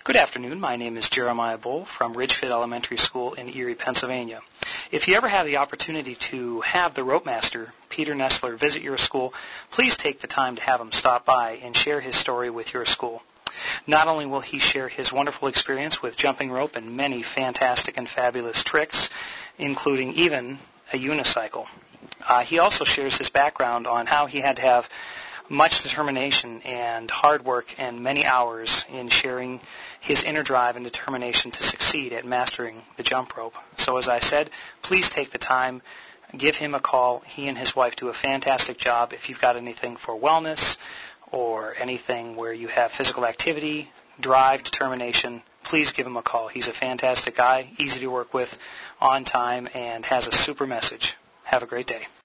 Good afternoon. My name is Jeremiah Bull from Ridgefield Elementary School in Erie, Pennsylvania. If you ever have the opportunity to have the rope master, Peter Nestler, visit your school, please take the time to have him stop by and share his story with your school. Not only will he share his wonderful experience with jumping rope and many fantastic and fabulous tricks, including even a unicycle, he also shares his background on how he had to have much determination and hard work and many hours in sharing his inner drive and determination to succeed at mastering the jump rope. So as I said, please take the time, give him a call. He and his wife do a fantastic job. If you've got anything for wellness or anything where you have physical activity, drive, determination, please give him a call. He's a fantastic guy, easy to work with, on time, and has a super message. Have a great day.